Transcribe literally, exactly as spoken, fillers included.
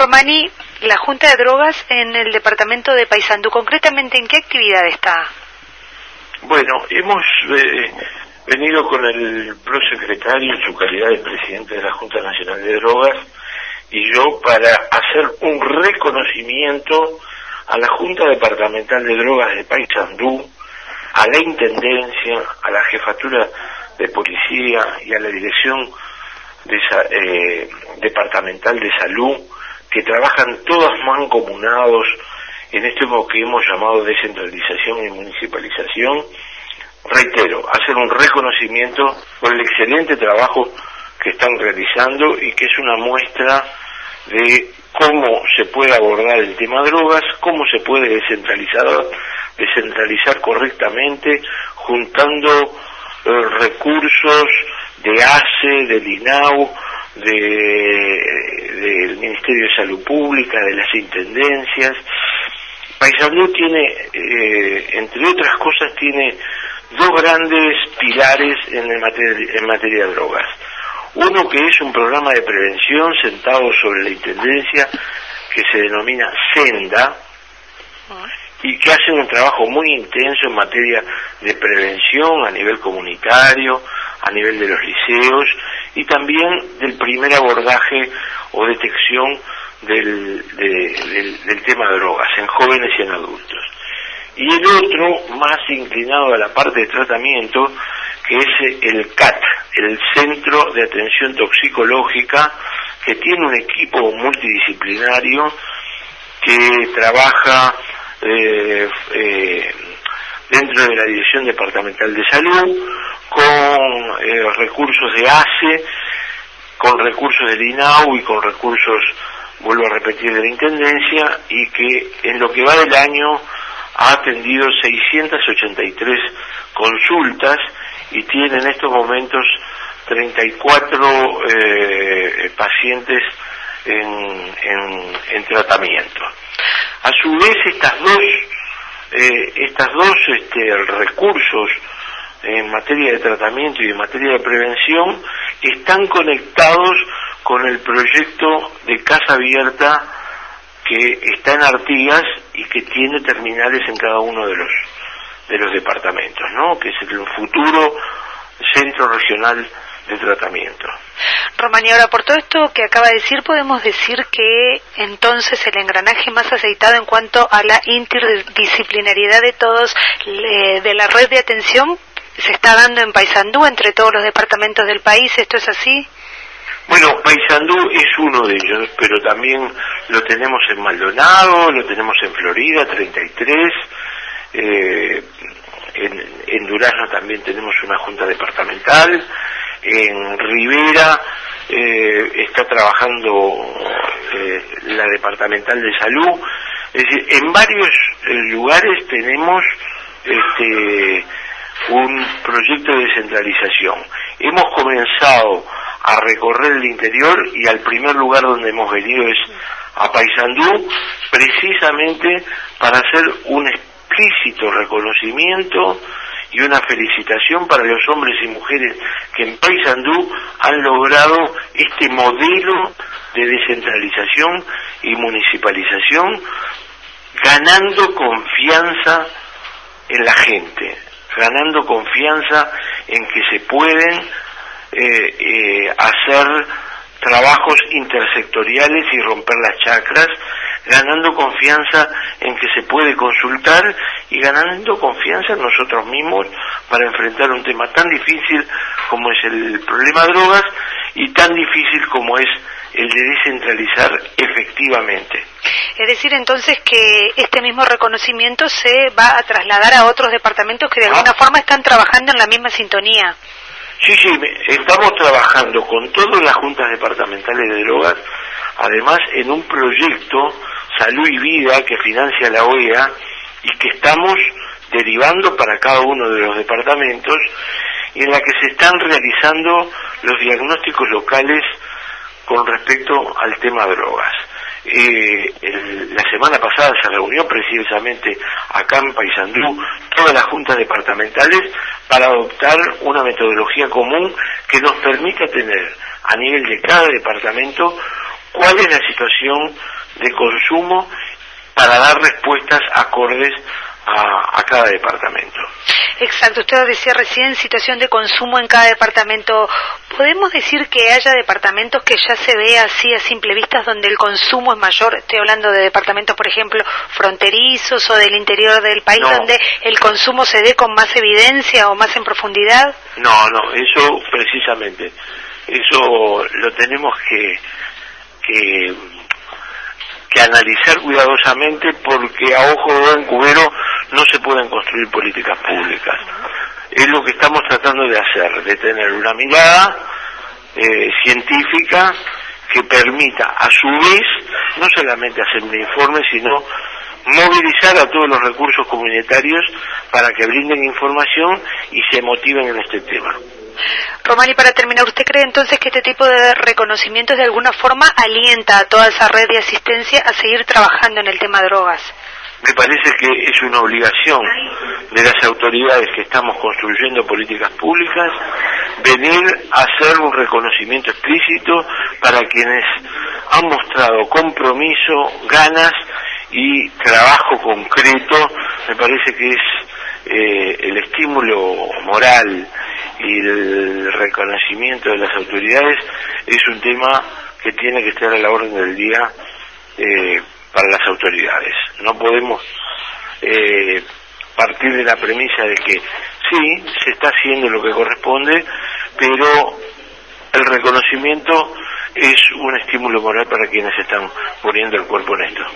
Romani, la Junta de Drogas en el departamento de Paysandú, concretamente, ¿en qué actividad está? Bueno, hemos eh, venido con el prosecretario en su calidad de presidente de la Junta Nacional de Drogas y yo para hacer un reconocimiento a la Junta Departamental de Drogas de Paysandú, a la Intendencia, a la Jefatura de Policía y a la Dirección de, eh, Departamental de Salud, que trabajan todos mancomunados en esto que hemos llamado descentralización y municipalización. Reitero, hacer un reconocimiento por el excelente trabajo que están realizando y que es una muestra de cómo se puede abordar el tema drogas, cómo se puede descentralizar, descentralizar correctamente, juntando eh, recursos de A C E, del I N A U, de, del Ministerio de Salud Pública, de las Intendencias. Paysandú tiene, eh, entre otras cosas, tiene dos grandes pilares en, el materia, en materia de drogas. Uno que es un programa de prevención sentado sobre la Intendencia que se denomina Senda y que hace un trabajo muy intenso en materia de prevención a nivel comunitario, a nivel de los liceos y también del primer abordaje o detección del, de, del, del tema de drogas en jóvenes y en adultos. Y el otro, más inclinado a la parte de tratamiento, que es el C A T, el Centro de Atención Toxicológica, que tiene un equipo multidisciplinario que trabaja eh, eh, dentro de la Dirección Departamental de Salud, con eh, recursos de A C E, con recursos del I N A U y con recursos, vuelvo a repetir, de la Intendencia, y que en lo que va del año ha atendido seiscientas ochenta y tres consultas y tiene en estos momentos treinta y cuatro eh, pacientes en, en, en tratamiento. A su vez, estas dos, eh, estas dos este, recursos en materia de tratamiento y en materia de prevención están conectados con el proyecto de Casa Abierta que está en Artigas y que tiene terminales en cada uno de los de los departamentos, ¿no? Que es el futuro centro regional de tratamiento. Romani, ahora por todo esto que acaba de decir, podemos decir que entonces el engranaje más aceitado en cuanto a la interdisciplinariedad de todos, de la red de atención, se está dando en Paysandú entre todos los departamentos del país. ¿Esto es así? Bueno, Paysandú es uno de ellos, pero también lo tenemos en Maldonado, lo tenemos en Florida, treinta y tres, eh, en, en Durazno también tenemos una junta departamental, en Rivera eh, está trabajando eh, la departamental de salud, es decir, en varios eh, lugares tenemos este un proyecto de descentralización. Hemos comenzado a recorrer el interior y al primer lugar donde hemos venido es a Paysandú, precisamente para hacer un explícito reconocimiento y una felicitación para los hombres y mujeres que en Paysandú han logrado este modelo de descentralización y municipalización, ganando confianza en la gente, ganando confianza en que se pueden eh, eh, hacer trabajos intersectoriales y romper las chacras, ganando confianza en que se puede consultar y ganando confianza en nosotros mismos para enfrentar un tema tan difícil como es el problema de drogas y tan difícil como es el de descentralizar efectivamente. Es decir, entonces, que este mismo reconocimiento se va a trasladar a otros departamentos que de alguna ah. forma están trabajando en la misma sintonía. Sí, sí, estamos trabajando con todas las juntas departamentales de drogas, además en un proyecto Salud y Vida que financia la O E A y que estamos derivando para cada uno de los departamentos y en la que se están realizando los diagnósticos locales con respecto al tema de drogas. Eh, el, la semana pasada se reunió precisamente acá en Paysandú todas las juntas departamentales para adoptar una metodología común que nos permita tener a nivel de cada departamento cuál es la situación de consumo para dar respuestas acordes a, a cada departamento. Exacto, usted decía recién situación de consumo en cada departamento. ¿Podemos decir que haya departamentos que ya se ve así a simple vista donde el consumo es mayor? Estoy hablando de departamentos, por ejemplo, fronterizos o del interior del país, no, donde el consumo se dé con más evidencia o más en profundidad. No, no, eso precisamente, eso lo tenemos que, que, que analizar cuidadosamente, porque a ojo de buen cubero no se pueden construir políticas públicas. Es lo que estamos tratando de hacer, de tener una mirada eh, científica que permita, a su vez, no solamente hacer un informe, sino movilizar a todos los recursos comunitarios para que brinden información y se motiven en este tema. Román, y para terminar, ¿usted cree entonces que este tipo de reconocimientos de alguna forma alienta a toda esa red de asistencia a seguir trabajando en el tema drogas? Me parece que es una obligación de las autoridades que estamos construyendo políticas públicas venir a hacer un reconocimiento explícito para quienes han mostrado compromiso, ganas y trabajo concreto. Me parece que es eh, el estímulo moral y el reconocimiento de las autoridades es un tema que tiene que estar a la orden del día eh, para las autoridades. No podemos eh, partir de la premisa de que sí, se está haciendo lo que corresponde, pero el reconocimiento es un estímulo moral para quienes están poniendo el cuerpo en esto.